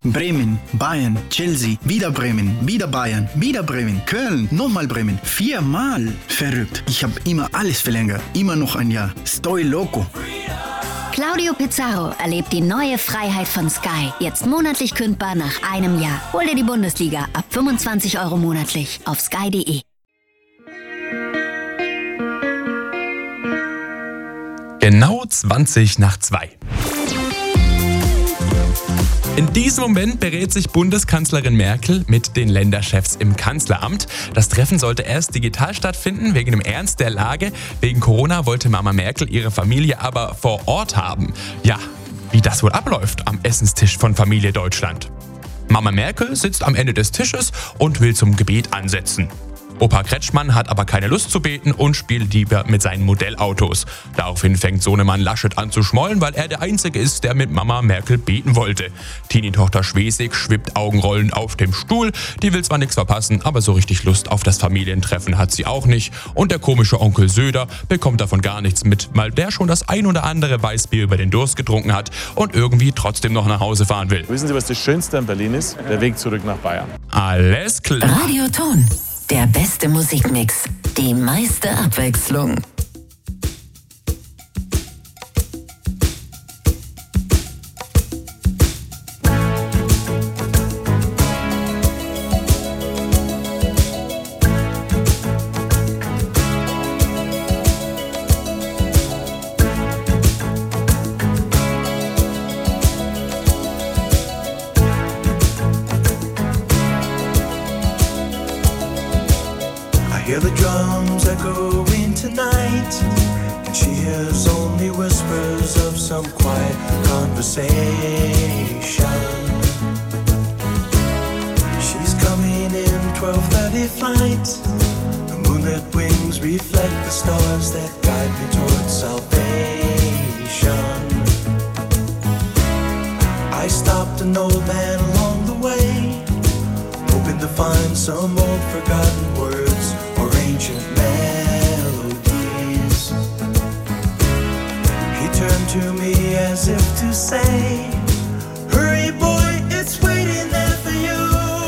Bremen, Bayern, Chelsea, wieder Bremen, wieder Bayern, wieder Bremen, Köln, nochmal Bremen. 4-mal. Verrückt. Ich habe immer alles verlängert. Immer noch ein Jahr. Estoy loco. Claudio Pizarro erlebt die neue Freiheit von Sky. Jetzt monatlich kündbar nach einem Jahr. Hol dir die Bundesliga ab 25 € monatlich auf sky.de. Genau 2:20. In diesem Moment berät sich Bundeskanzlerin Merkel mit den Länderchefs im Kanzleramt. Das Treffen sollte erst digital stattfinden, wegen dem Ernst der Lage. Wegen Corona wollte Mama Merkel ihre Familie aber vor Ort haben. Ja, wie das wohl abläuft am Essenstisch von Familie Deutschland. Mama Merkel sitzt am Ende des Tisches und will zum Gebet ansetzen. Opa Kretschmann hat aber keine Lust zu beten und spielt lieber mit seinen Modellautos. Daraufhin fängt Sohnemann Laschet an zu schmollen, weil er der Einzige ist, der mit Mama Merkel beten wollte. Teenie-Tochter Schwesig schwippt augenrollend auf dem Stuhl. Die will zwar nichts verpassen, aber so richtig Lust auf das Familientreffen hat sie auch nicht. Und der komische Onkel Söder bekommt davon gar nichts mit, weil der schon das ein oder andere Weißbier über den Durst getrunken hat und irgendwie trotzdem noch nach Hause fahren will. Wissen Sie, was das Schönste an Berlin ist? Der Weg zurück nach Bayern. Alles klar. Radioton. Der beste Musikmix, die meiste Abwechslung. Hear the drums echoing tonight, and she hears only whispers of some quiet conversation. She's coming in 12:30 flight. The moonlit wings reflect the stars that guide me towards salvation. I stopped an old man along the way, hoping to find some old forgotten words or ancient melodies. He turned to me as if to say, hurry boy, it's waiting there for you.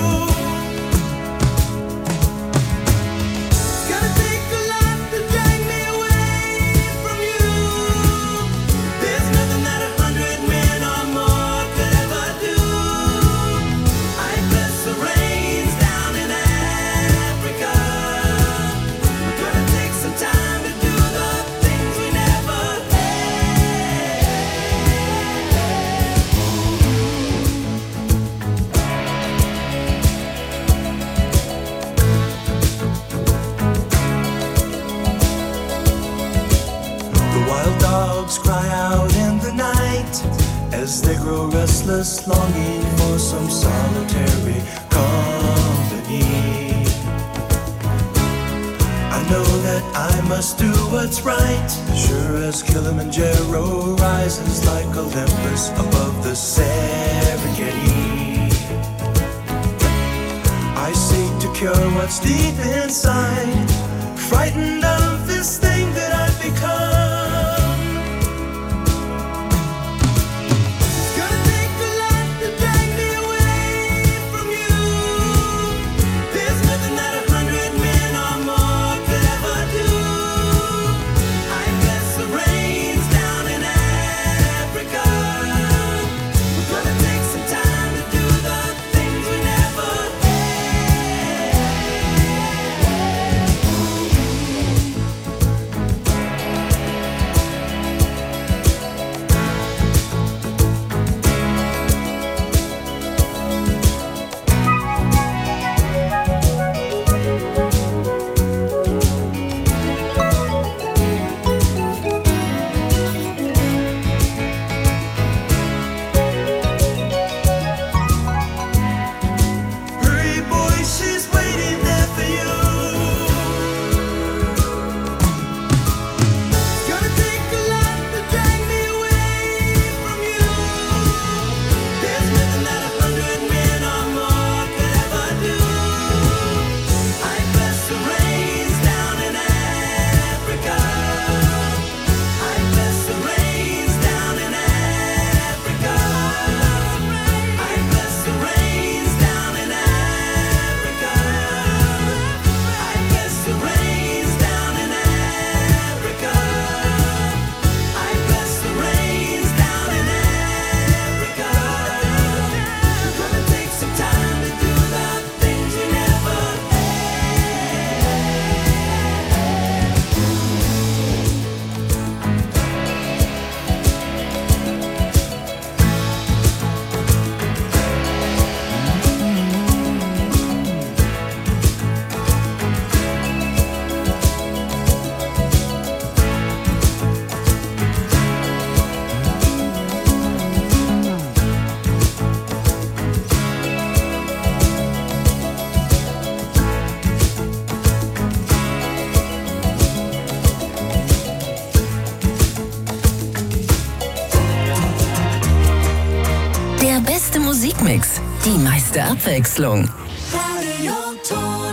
It's gonna take a lot to drag me away from you. There's nothing that 100 men or more could ever do. I bless the rains down in Africa. We're gonna take some time to do the things we never had. The wild dogs cry out in the night as they grow restless, longing for some solitary company. I know that I must do what's right, sure as Kilimanjaro rises like Olympus above the Serengeti. I seek to cure what's deep inside, frightened of this thing that I've become. It's gonna take a lot to drag me away from you. There's nothing that 100 men or more could ever do. I bless the rains down in Africa. We're gonna take some time to do the things we never had. Musikmix, die meiste Abwechslung. Radioton.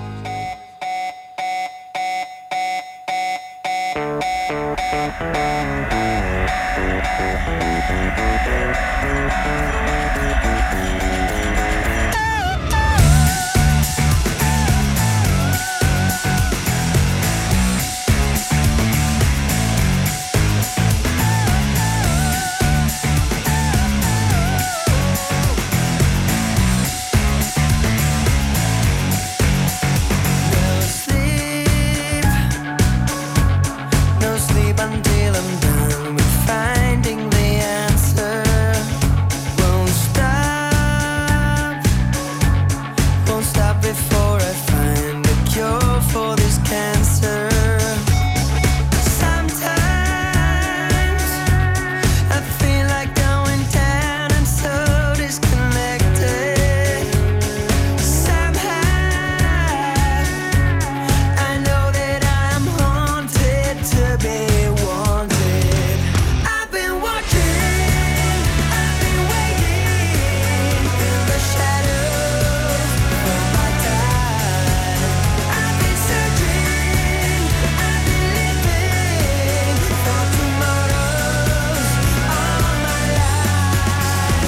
No sleep until I'm done with finding the answer. Won't stop before I find a cure for this cancer. Sometimes I feel like going down and so disconnected. Somehow I know that I'm haunted to be wanted. I've been watching, I've been waiting in the shadows for my time. I've been searching, I've been living for tomorrows all my life.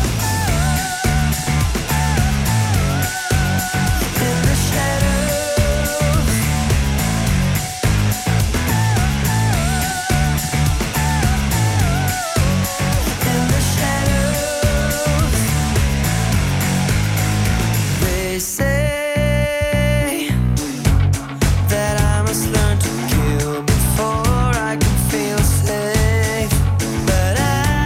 In the shadows. In the shadows, they say that I must learn to kill before I can feel safe. But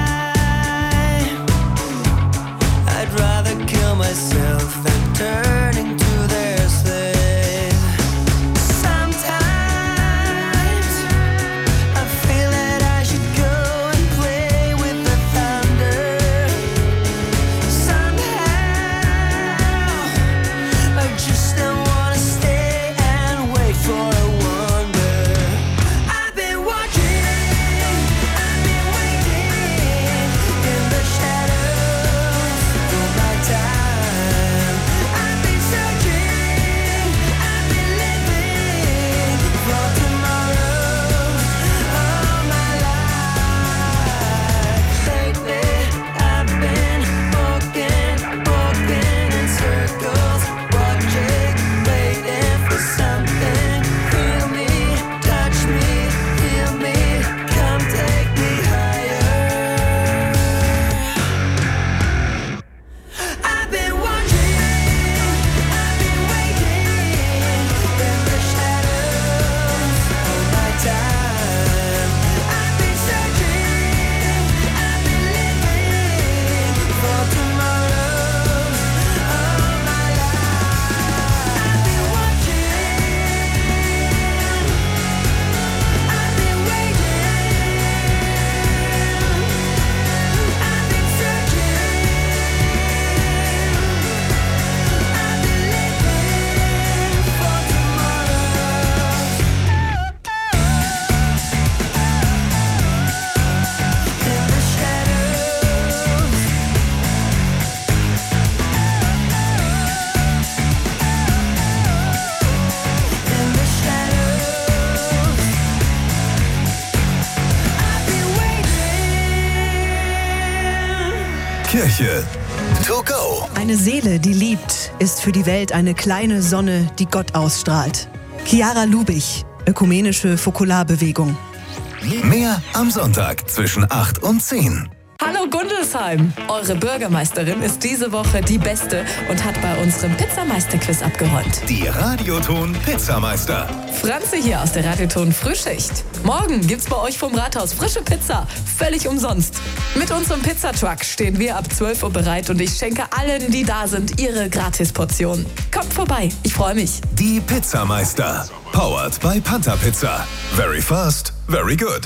I'd rather kill myself than turn into their slave. Sometimes I feel that I should go and play with the thunder. Somehow I just don't wanna stay and wait for a wonder. I've been watching, I've been waiting in the shadows for my time. I've been searching, I've been living for tomorrows all my life. Lately I've been walking in circles, watching, waiting for something. Feel me, touch me, heal me, come take me higher. I've been watching, I've been waiting in the shadows for my time. I've been searching, I've been living for tomorrows all my life. I've been watching, I've been waiting, I've been searching, I've been living for tomorrows. In the shadows. In the shadows. I've been waiting. Kirche to go. Eine Seele, die liebt, ist für die Welt eine kleine Sonne, die Gott ausstrahlt. Chiara Lubich, Ökumenische Fokularbewegung. Mehr am Sonntag zwischen 8 und 10. Hallo Gundelsheim! Eure Bürgermeisterin ist diese Woche die Beste und hat bei unserem Pizzameister-Quiz abgeräumt. Die Radioton Pizzameister. Franzi hier aus der Radioton Frühschicht. Morgen gibt's bei euch vom Rathaus frische Pizza, völlig umsonst. Mit unserem Pizzatruck stehen wir ab 12 Uhr bereit und ich schenke allen, die da sind, ihre Gratisportion. Kommt vorbei, ich freue mich. Die Pizzameister. Powered by Panther Pizza. Very fast, very good.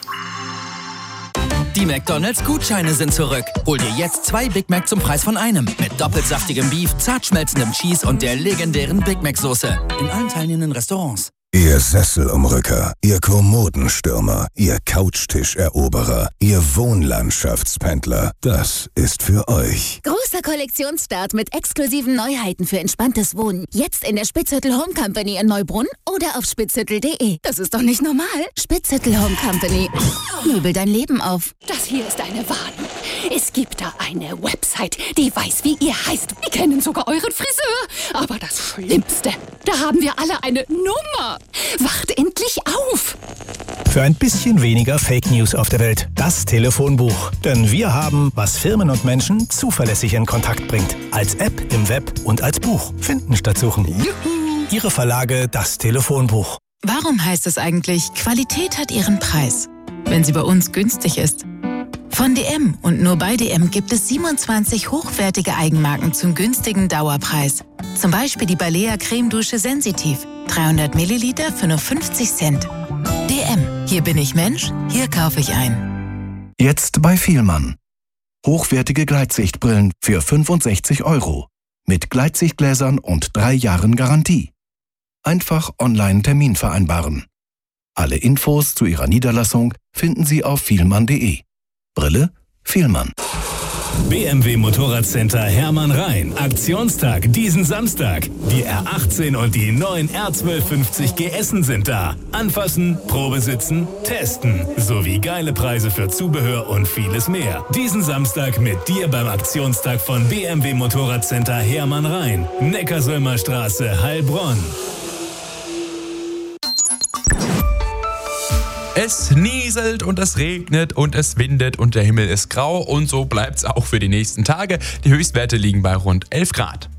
Die McDonald's-Gutscheine sind zurück. Hol dir jetzt 2 Big Mac zum Preis von einem. Mit doppelsaftigem Beef, zart schmelzendem Cheese und der legendären Big Mac-Soße. In allen teilnehmenden Restaurants. Ihr Sesselumrücker, Ihr Kommodenstürmer, Ihr Couchtischeroberer, Ihr Wohnlandschaftspendler, das ist für euch. Großer Kollektionsstart mit exklusiven Neuheiten für entspanntes Wohnen. Jetzt in der Spitzhüttel Home Company in Neubrunn oder auf spitzhüttel.de. Das ist doch nicht normal. Spitzhüttel Home Company. Möbel dein Leben auf. Das hier ist eine Warnung. Es gibt da eine Website, die weiß, wie ihr heißt. Wir kennen sogar euren Friseur. Aber das Schlimmste, da haben wir alle eine Nummer. Wacht endlich auf. Für ein bisschen weniger Fake News auf der Welt. Das Telefonbuch. Denn wir haben, was Firmen und Menschen zuverlässig in Kontakt bringt. Als App, im Web und als Buch. Finden statt suchen. Juhu. Ihre Verlage, das Telefonbuch. Warum heißt es eigentlich, Qualität hat ihren Preis, wenn sie bei uns günstig ist? Von DM und nur bei DM gibt es 27 hochwertige Eigenmarken zum günstigen Dauerpreis. Zum Beispiel die Balea Cremedusche Sensitiv. 300 Milliliter für nur 50 Cent. DM. Hier bin ich Mensch, hier kaufe ich ein. Jetzt bei Vielmann. Hochwertige Gleitsichtbrillen für 65 €. Mit Gleitsichtgläsern und 3 Jahren Garantie. Einfach online Termin vereinbaren. Alle Infos zu Ihrer Niederlassung finden Sie auf vielmann.de. Brille Vielmann. BMW Motorradcenter Hermann Rhein. Aktionstag diesen Samstag. Die R18 und die neuen R1250 GSen sind da. Anfassen, Probesitzen, testen. Sowie geile Preise für Zubehör und vieles mehr. Diesen Samstag mit dir beim Aktionstag von BMW Motorradcenter Hermann Rhein. Neckarsulmer Straße, Heilbronn. Es nieselt und es regnet und es windet und der Himmel ist grau und so bleibt's auch für die nächsten Tage. Die Höchstwerte liegen bei rund 11 Grad.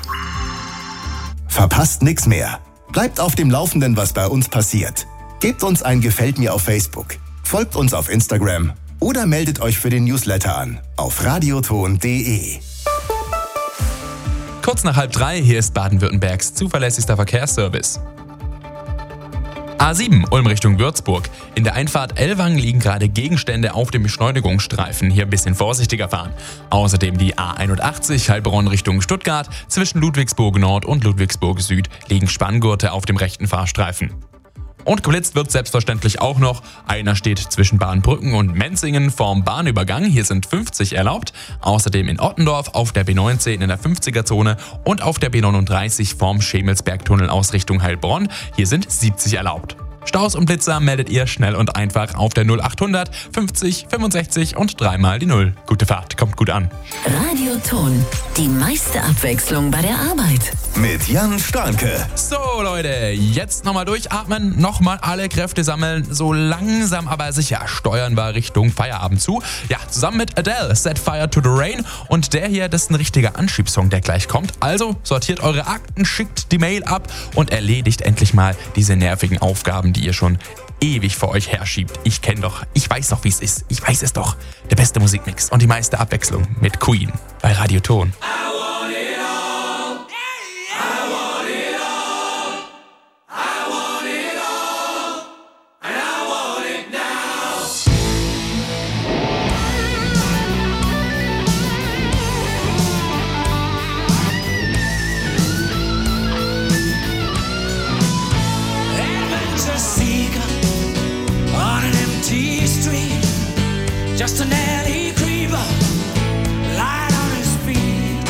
Verpasst nix mehr. Bleibt auf dem Laufenden, was bei uns passiert. Gebt uns ein Gefällt mir auf Facebook, folgt uns auf Instagram oder meldet euch für den Newsletter an auf radioton.de. Kurz nach 2:30, hier ist Baden-Württembergs zuverlässigster Verkehrsservice. A7, Ulm Richtung Würzburg. In der Einfahrt Ellwangen liegen gerade Gegenstände auf dem Beschleunigungsstreifen. Hier ein bisschen vorsichtiger fahren. Außerdem die A81, Heilbronn Richtung Stuttgart. Zwischen Ludwigsburg Nord und Ludwigsburg Süd liegen Spanngurte auf dem rechten Fahrstreifen. Und geblitzt wird selbstverständlich auch noch. Einer steht zwischen Bahnbrücken und Menzingen vorm Bahnübergang. Hier sind 50 erlaubt. Außerdem in Ottendorf auf der B19 in der 50er-Zone und auf der B39 vorm Schemelsbergtunnel aus Richtung Heilbronn. Hier sind 70 erlaubt. Staus und Blitzer meldet ihr schnell und einfach auf der 0800 50 65 und 3 mal die 0. Gute Fahrt, kommt gut an. Radioton, die meiste Abwechslung bei der Arbeit. Mit Jan Starnke. So Leute, jetzt nochmal durchatmen, nochmal alle Kräfte sammeln, so langsam aber sicher steuern wir Richtung Feierabend zu. Ja, zusammen mit Adele, Set Fire to the Rain und der hier, das ist ein richtiger Anschiebsong, der gleich kommt. Also sortiert eure Akten, schickt die Mail ab und erledigt endlich mal diese nervigen Aufgaben, die ihr schon ewig vor euch herschiebt. Ich weiß doch, wie es ist. Ich weiß es doch. Der beste Musikmix und die meiste Abwechslung mit Queen bei Radioton. Just an alley creeper, light on his feet.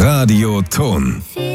Radio Ton.